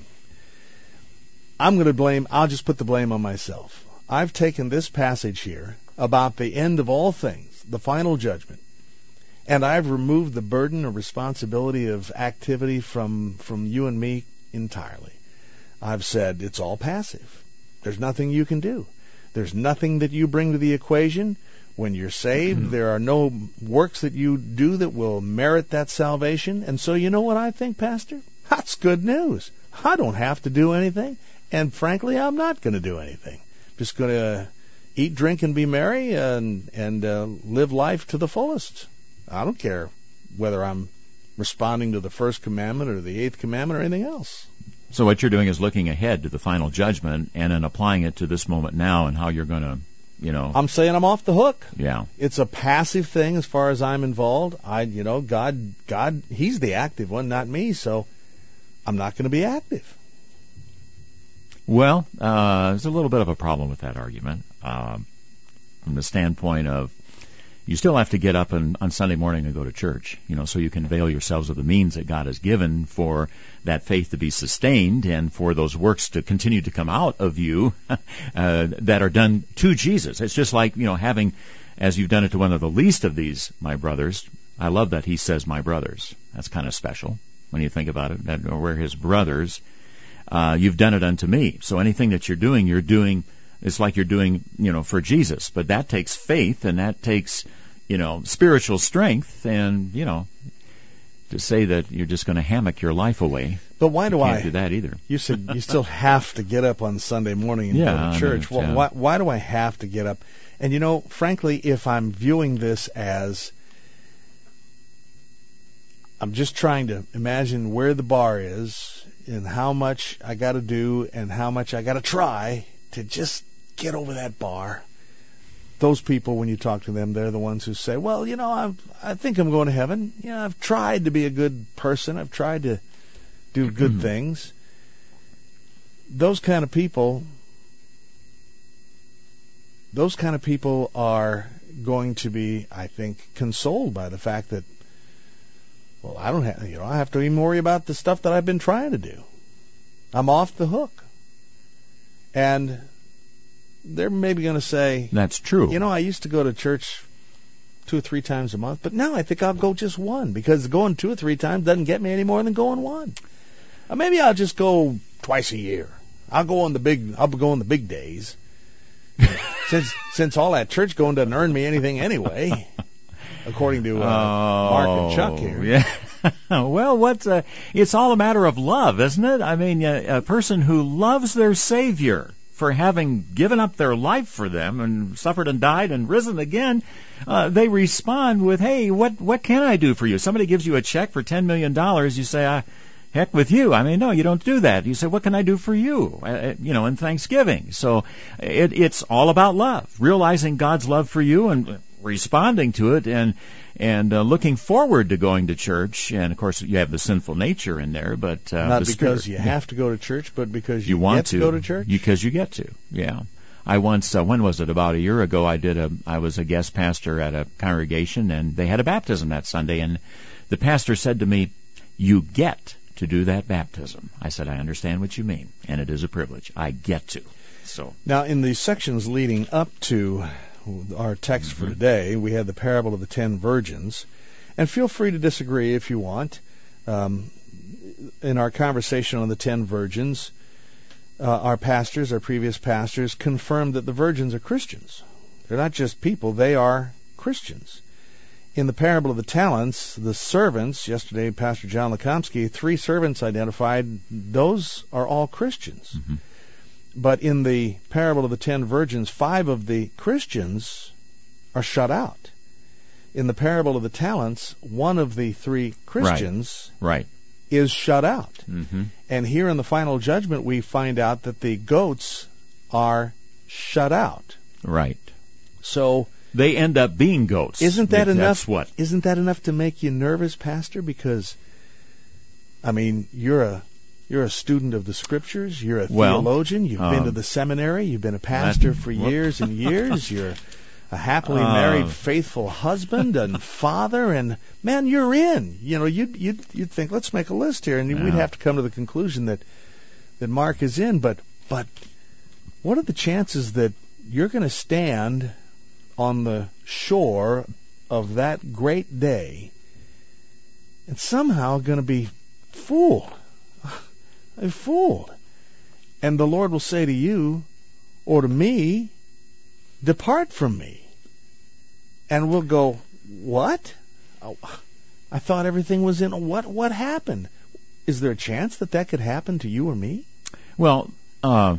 I'm going to blame, I'll just put the blame on myself. I've taken this passage here about the end of all things, the final judgment, and I've removed the burden or responsibility of activity from, from you and me entirely. I've said it's all passive. There's nothing you can do. There's nothing that you bring to the equation. When you're saved, mm-hmm. there are no works that you do that will merit that salvation. And so you know what I think, Pastor? That's good news. I don't have to do anything. And frankly, I'm not going to do anything. Just going to eat, drink, and be merry and, and uh, live life to the fullest. I don't care whether I'm responding to the first commandment or the eighth commandment or anything else. So what you're doing is looking ahead to the final judgment and then applying it to this moment now and how you're going to, you know. I'm saying I'm off the hook. Yeah. It's a passive thing as far as I'm involved. I, you know, God, God, He's the active one, not me, so I'm not going to be active. Well, uh, there's a little bit of a problem with that argument uh, from the standpoint of you still have to get up and, on Sunday morning and go to church, you know, so you can avail yourselves of the means that God has given for that faith to be sustained and for those works to continue to come out of you uh, that are done to Jesus. It's just like, you know, having, as you've done it to one of the least of these, my brothers. I love that he says my brothers. That's kind of special when you think about it, that we're his brothers. Uh, you've done it unto me. So anything that you're doing, you're doing, it's like you're doing, you know, for Jesus. But that takes faith and that takes, you know, spiritual strength. And, you know, to say that you're just going to hammock your life away. But why do you can't I do that either? You said you still have to get up on Sunday morning and yeah, go to church. I mean, well, yeah. why, why do I have to get up? And, you know, frankly, if I'm viewing this as I'm just trying to imagine where the bar is and how much I got to do and how much I got to try to just get over that bar. Those people, when you talk to them, they're the ones who say, well, you know, I've, I think I'm going to heaven. You know, I've tried to be a good person. I've tried to do good things. Those kind of people, those kind of people are going to be, I think, consoled by the fact that, well, I don't have, you know, I have to even worry about the stuff that I've been trying to do. I'm off the hook. And they're maybe going to say, that's true. You know, I used to go to church two or three times a month, but now I think I'll go just one because going two or three times doesn't get me any more than going one. Or maybe I'll just go twice a year. I'll go on the big, I'll go on the big days. since since all that church going doesn't earn me anything anyway. According to uh, oh, Mark and Chuck here. Yeah. Well, what's uh, it's all a matter of love, isn't it? I mean, a, a person who loves their Savior for having given up their life for them and suffered and died and risen again, uh, they respond with, hey, what what can I do for you? Somebody gives you a check for ten million dollars, you say, ah, heck with you. I mean, no, you don't do that. You say, what can I do for you? Uh, you know, in Thanksgiving. So it, it's all about love, realizing God's love for you and responding to it and and uh, looking forward to going to church. And of course you have the sinful nature in there, but uh, not the because spirit, you have to go to church, but because you, you want get to, to go to church. Because you get to. Yeah. I once uh, when was it about a year ago I did a I was a guest pastor at a congregation and they had a baptism that Sunday and the pastor said to me, you get to do that baptism. I said, I understand what you mean and it is a privilege. I get to. So now in the sections leading up to our text for today, we had the parable of the ten virgins. And feel free to disagree if you want. Um, in our conversation on the ten virgins, uh, our pastors, our previous pastors, confirmed that the virgins are Christians. They're not just people, they are Christians. In the parable of the talents, the servants, yesterday Pastor John Lekomsky, three servants identified, those are all Christians. Mm-hmm. But in the parable of the ten virgins, five of the Christians are shut out. In the parable of the talents, one of the three Christians right. Right. is shut out. Mm-hmm. And here in the final judgment, we find out that the goats are shut out. Right. So they end up being goats. Isn't that That's enough? What? Isn't that enough to make you nervous, Pastor? Because, I mean, you're a You're a student of the Scriptures. You're a well, theologian. You've um, been to the seminary. You've been a pastor that, for well, years and years. You're a happily uh, married, faithful husband and father. And, man, you're in. You know, you'd, you'd, you'd think, let's make a list here. And yeah. we'd have to come to the conclusion that, that Mark is in. But, but what are the chances that you're going to stand on the shore of that great day and somehow going to be fooled? I'm fooled. And the Lord will say to you or to me, depart from me. And we'll go, what? Oh, I thought everything was in. What What happened? Is there a chance that that could happen to you or me? Well, uh,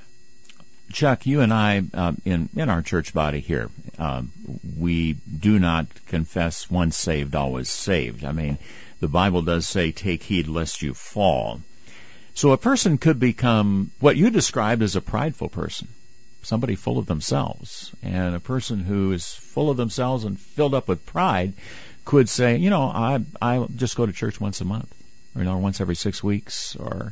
Chuck, you and I, uh, in, in our church body here, uh, we do not confess once saved, always saved. I mean, the Bible does say, take heed lest you fall. So a person could become what you described as a prideful person, somebody full of themselves. And a person who is full of themselves and filled up with pride could say, you know, I I just go to church once a month, or, you know, once every six weeks, or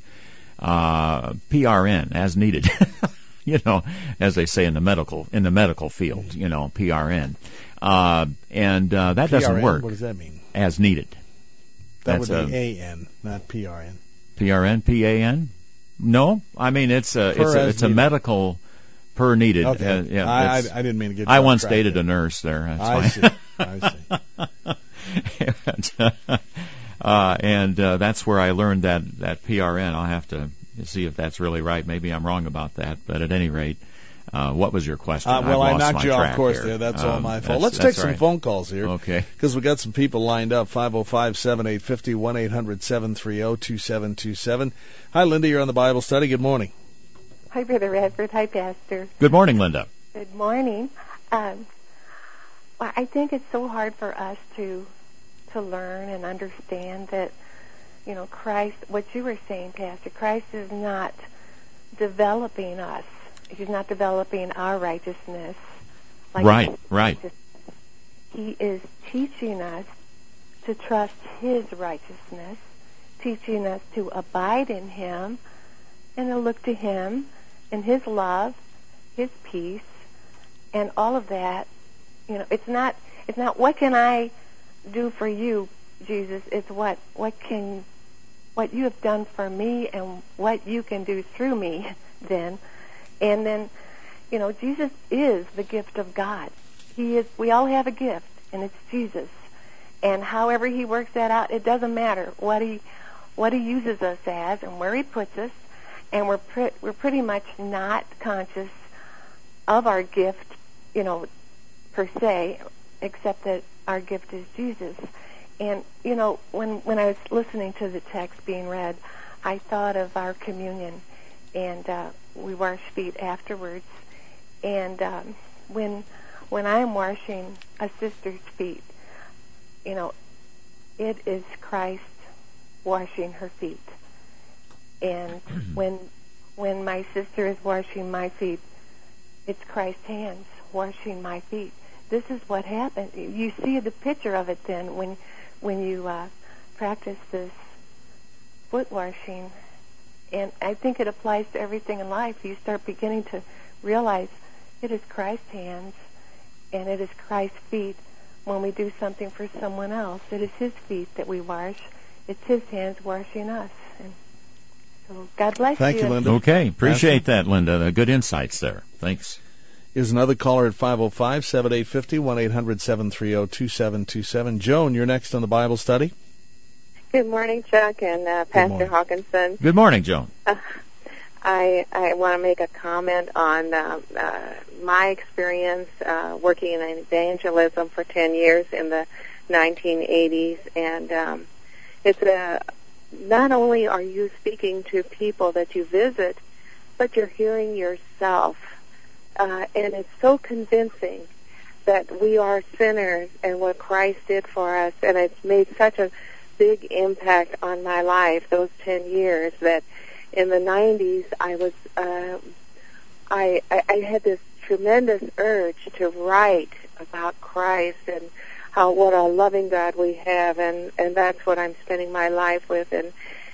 uh, P R N as needed. You know, as they say in the medical in the medical field, you know, P R N, uh, and uh, that P R N, doesn't work. What does that mean? As needed. That That's would be a, A N, not P R N. P R N, P A N? No, I mean it's a per it's a it's a medical per needed. Okay. Uh, yeah, I, I I didn't mean to get. You I off once track dated there. a nurse there. That's I fine. see. I see. and uh, uh, and uh, that's where I learned that that P R N. I'll have to see if that's really right. Maybe I'm wrong about that. But at any rate, uh, what was your question? Uh, well, I've I lost knocked my you off track course here. there. That's um, all my fault. that's- Let's that's take some right. phone calls here. Okay. Because we got some people lined up. five oh five, seven eight five oh, one eight hundred, seven three oh, two seven two seven. Hi, Linda. You're on the Bible study. Good morning. Hi, Brother Radford. Hi, Pastor. Good morning, Linda. Good morning. Um, well, I think it's so hard for us to to learn and understand that, you know, Christ, what you were saying, Pastor, Christ is not developing us. He's not developing our righteousness. Like Right, right. He is teaching us to trust His righteousness, teaching us to abide in Him and to look to Him and His love, His peace, and all of that. You know, it's not it's not what can I do for you, Jesus. It's what what can what you have done for me and what you can do through me then. And then, you know, Jesus is the gift of God. He is. We all have a gift, and it's Jesus. And however He works that out, it doesn't matter what He what He uses us as and where He puts us. And we're pre- we're pretty much not conscious of our gift, you know, per se, except that our gift is Jesus. And, you know, when, when I was listening to the text being read, I thought of our communion, and uh, we wash feet afterwards. And um, when when I'm washing a sister's feet, you know, it is Christ washing her feet. And when when my sister is washing my feet, it's Christ's hands washing my feet. This is what happens. You see the picture of it then when when you uh, practice this foot washing. And I think it applies to everything in life. You start beginning to realize it is Christ's hands and it is Christ's feet when we do something for someone else. It is His feet that we wash. It's His hands washing us. And so God bless Thank you. you, Linda. Okay, appreciate that, Linda. The good insights there. Thanks. Here's another caller at five oh five, seven eight five oh, one eight hundred, seven three oh, two seven two seven. Joan, you're next on the Bible study. Good morning, Chuck and uh, Pastor morning. Hawkinson. Good morning, Joan. Uh, I I want to make a comment on uh, uh, my experience uh, working in evangelism for ten years in the nineteen eighties, and um, it's a not only are you speaking to people that you visit, but you're hearing yourself, uh, and it's so convincing that we are sinners and what Christ did for us, and it's made such a big impact on my life those ten years that in the nineties I was uh, I, I I had this tremendous urge to write about Christ and how what a loving God we have, and and that's what I'm spending my life with, and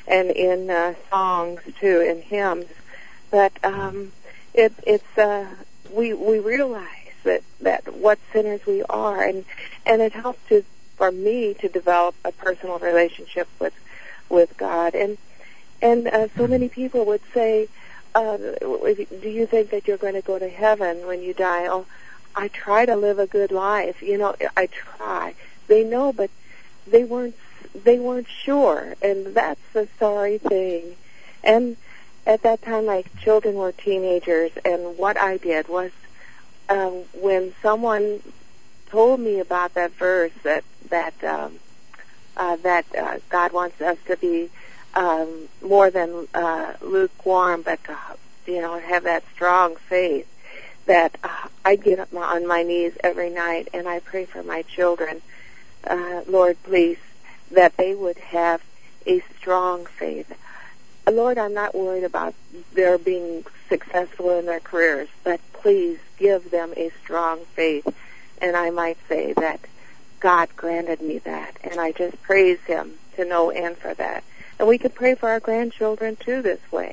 and in uh, songs too, in hymns. But um, it, it's uh, we we realize that, that what sinners we are, and and it helps to for me to develop a personal relationship with with God. And and uh, so many people would say, uh, do you think that you're going to go to heaven when you die? Oh, I try to live a good life. You know, I try. They know, but they weren't they weren't sure, and that's a sorry thing. And at that time, my children were teenagers, and what I did was, um, when someone told me about that verse that that um, uh, that uh, God wants us to be um, more than uh, lukewarm, but to, you know, have that strong faith, that uh, I get up on my knees every night and I pray for my children. Uh, Lord, please, that they would have a strong faith. Lord, I'm not worried about their being successful in their careers, but please give them a strong faith. And I might say that God granted me that, and I just praise Him to no end for that. And we can pray for our grandchildren, too, this way.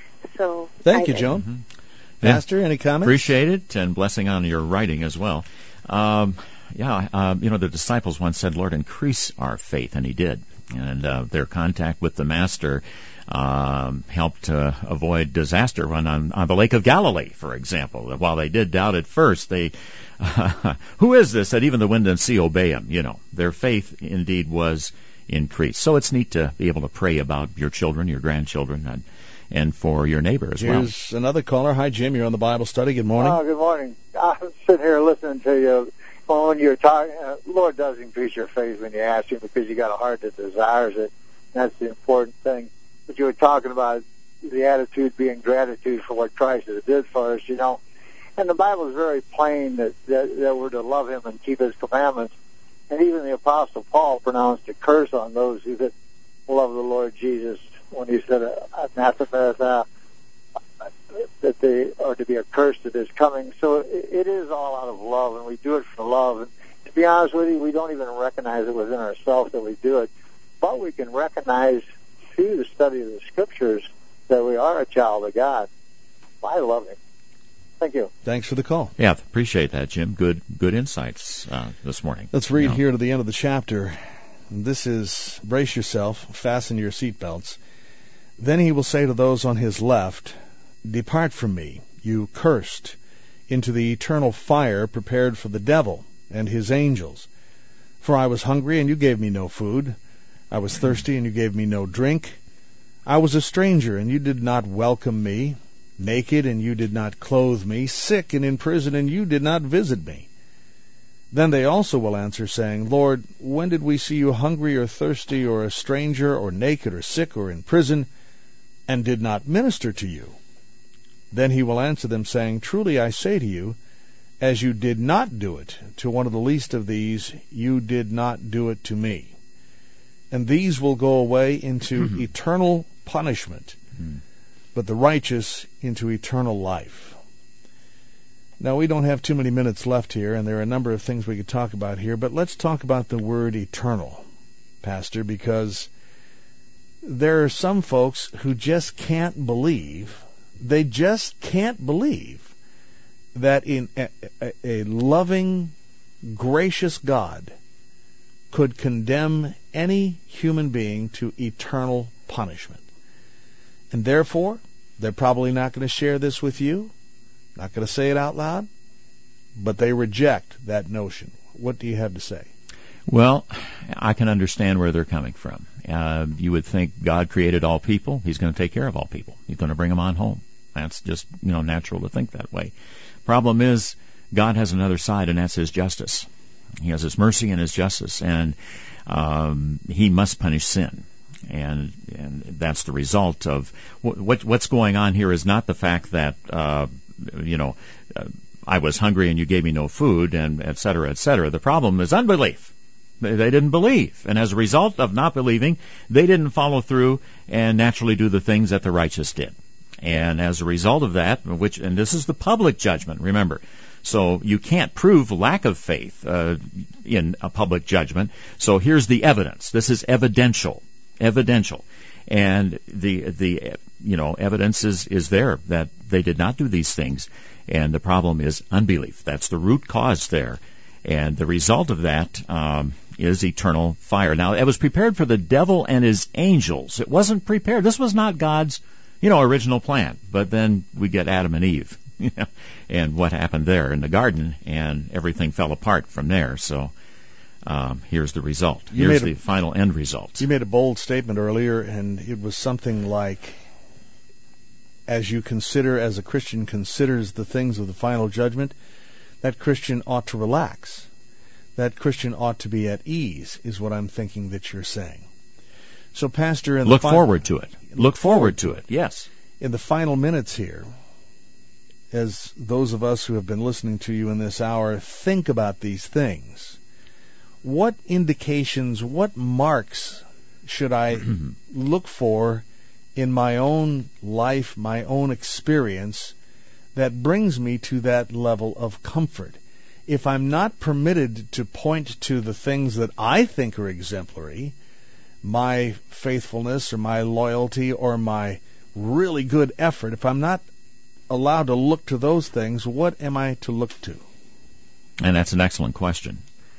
So, Thank I, you, Joan. Mm-hmm. Pastor, any comments? Appreciate it, and blessing on your writing as well. Um, yeah, uh, you know, the disciples once said, Lord, increase our faith, and He did. And uh, their contact with the Master um, helped uh, avoid disaster on, on, on the Lake of Galilee, for example. While they did doubt at first, they, uh, who is this that even the wind and sea obey Him? You know, their faith indeed was increased. So it's neat to be able to pray about your children, your grandchildren, and, and for your neighbor as well. Here's another caller. Hi, Jim. You're on the Bible study. Good morning. Oh, good morning. I'm sitting here listening to you. Well, when you're talking, uh, Lord does increase your faith when you ask Him, because you got a heart that desires it. That's the important thing. But you were talking about the attitude being gratitude for what Christ has did for us, you know. And the Bible is very plain that, that, that we're to love Him and keep His commandments. And even the Apostle Paul pronounced a curse on those who did love the Lord Jesus when he said, anathema, that they are to be accursed at His coming. So it is all out of love, and we do it for love. And to be honest with you, we don't even recognize it within ourselves that we do it. But we can recognize through the study of the Scriptures that we are a child of God. I love Him. Thank you. Thanks for the call. Yeah, appreciate that, Jim. Good good insights uh, this morning. Let's read you know. here to the end of the chapter. This is, brace yourself, fasten your seatbelts. Then He will say to those on His left, depart from me, you cursed, into the eternal fire prepared for the devil and his angels. For I was hungry, and you gave me no food. I was thirsty, and you gave me no drink. I was a stranger, and you did not welcome me. Naked, and you did not clothe me. Sick and in prison, and you did not visit me. Then they also will answer, saying, Lord, when did we see you hungry or thirsty or a stranger or naked or sick or in prison, and did not minister to you? Then He will answer them, saying, truly I say to you, as you did not do it to one of the least of these, you did not do it to me. And these will go away into mm-hmm. eternal punishment, mm-hmm. but the righteous into eternal life. Now, we don't have too many minutes left here, and there are a number of things we could talk about here, but let's talk about the word eternal, Pastor, because there are some folks who just can't believe, they just can't believe that in a, a, a loving, gracious God could condemn any human being to eternal punishment. And therefore, they're probably not going to share this with you, not going to say it out loud, but they reject that notion. What do you have to say? Well, I can understand where they're coming from. Uh, you would think God created all people. He's going to take care of all people. He's going to bring them on home. That's just, you know, natural to think that way. Problem is, God has another side, and that's His justice. He has His mercy and His justice, and um, He must punish sin. And and that's the result of what what's going on here is not the fact that uh, you know uh, I was hungry and you gave me no food, and et cetera, et cetera. The problem is unbelief. They, they didn't believe, and as a result of not believing, they didn't follow through and naturally do the things that the righteous did. And as a result of that, which and this is the public judgment, remember. So you can't prove lack of faith uh, in a public judgment. So here's the evidence. This is evidential. evidential. And the, the, you know, evidence is, is there that they did not do these things. And the problem is unbelief. That's the root cause there. And the result of that, um, is eternal fire. Now, it was prepared for the devil and his angels. It wasn't prepared. This was not God's, you know, original plan. But then we get Adam and Eve, you know, and what happened there in the garden, and everything fell apart from there. So, Um, here's the result. You Here's made a, the final end result. You made a bold statement earlier, and it was something like, as you consider, as a Christian considers the things of the final judgment, that Christian ought to relax. That Christian ought to be at ease, is what I'm thinking that you're saying. So, Pastor, in look the forward to it. Look, look forward, forward to it. Yes. In the final minutes here, as those of us who have been listening to you in this hour think about these things, what indications, what marks should I look for in my own life, my own experience, that brings me to that level of comfort? If I'm not permitted to point to the things that I think are exemplary, my faithfulness or my loyalty or my really good effort, if I'm not allowed to look to those things, what am I to look to? And that's an excellent question.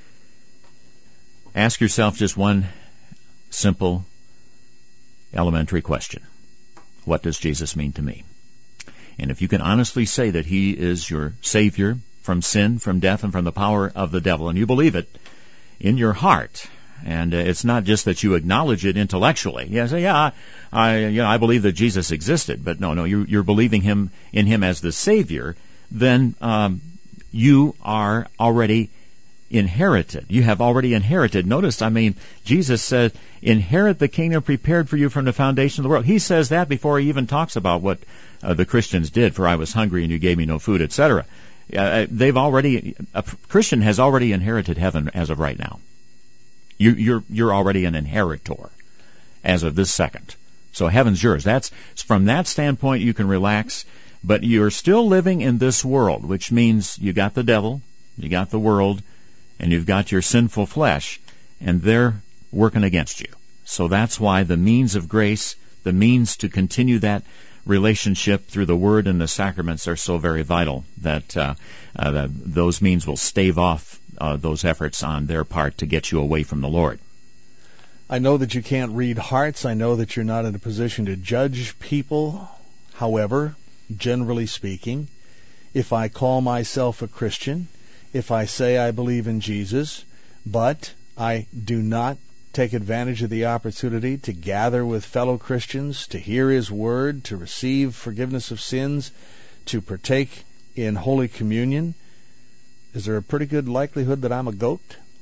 Ask yourself just one simple, elementary question. What does Jesus mean to me? And if you can honestly say that He is your Savior from sin, from death, and from the power of the devil, and you believe it in your heart, and uh, it's not just that you acknowledge it intellectually. You say, yeah, I, I, you know, I believe that Jesus existed, but no, no, you're, you're believing Him in Him as the Savior, then um, you are already inherited. You have already inherited. Notice, I mean, Jesus said, inherit the kingdom prepared for you from the foundation of the world. He says that before He even talks about what uh, the Christians did, for I was hungry and you gave me no food, et cetera. Uh, they've already, a Christian has already inherited heaven as of right now. You, you're, you're already an inheritor as of this second. So heaven's yours. That's, from that standpoint, you can relax, but you're still living in this world, which means you got the devil, you got the world, and you've got your sinful flesh, and they're working against you. So that's why the means of grace, the means to continue that relationship through the Word and the sacraments are so very vital that, uh, uh, that those means will stave off uh, those efforts on their part to get you away from the Lord. I know that you can't read hearts. I know that you're not in a position to judge people. However, generally speaking, if I call myself a Christian, if I say I believe in Jesus, but I do not take advantage of the opportunity to gather with fellow Christians, to hear His Word, to receive forgiveness of sins, to partake in Holy Communion, is there a pretty good likelihood that I'm a goat?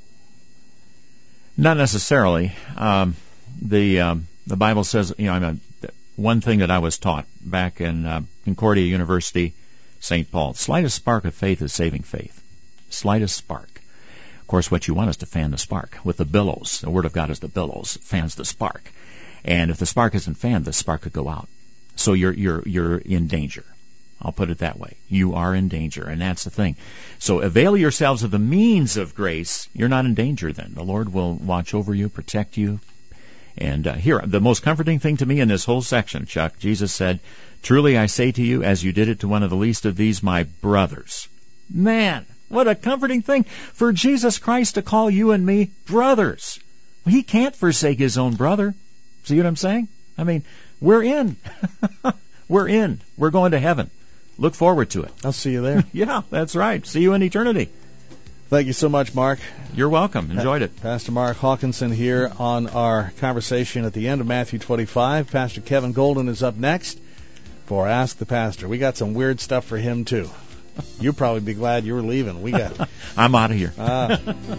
Not necessarily. Um, the um, the Bible says, you know, I'm a, one thing that I was taught back in uh, Concordia University, Saint Paul, slightest spark of faith is saving faith. Slightest spark. Of course, what you want is to fan the spark with the billows. The Word of God is the billows, fans the spark. And if the spark isn't fanned, the spark could go out. So you're you're you're in danger. I'll put it that way. You are in danger, and that's the thing. So avail yourselves of the means of grace. You're not in danger then. The Lord will watch over you, protect you. And uh, here, the most comforting thing to me in this whole section, Chuck, Jesus said, truly I say to you, as you did it to one of the least of these, my brothers. Man, what a comforting thing for Jesus Christ to call you and me brothers. He can't forsake His own brother. See what I'm saying? I mean, we're in. We're in. We're going to heaven. Look forward to it. I'll see you there. Yeah, that's right. See you in eternity. Thank you so much, Mark. You're welcome. Enjoyed it. Pastor Mark Hawkinson here on our conversation at the end of Matthew twenty-five. Pastor Kevin Golden is up next for Ask the Pastor. We got some weird stuff for him, too. You'll probably be glad you were leaving. We got. I'm out of here. Ah.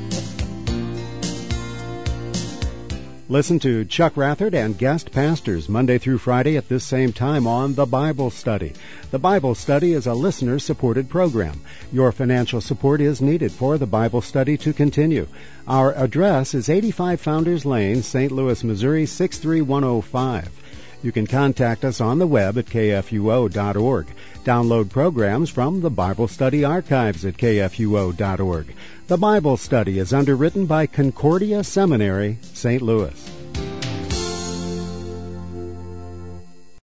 Listen to Chuck Rathert and guest pastors Monday through Friday at this same time on The Bible Study. The Bible Study is a listener-supported program. Your financial support is needed for The Bible Study to continue. Our address is eighty-five Founders Lane, Saint Louis, Missouri, six three one oh five. You can contact us on the web at k f u o dot org. Download programs from the Bible Study archives at k f u o dot org. The Bible Study is underwritten by Concordia Seminary, Saint Louis.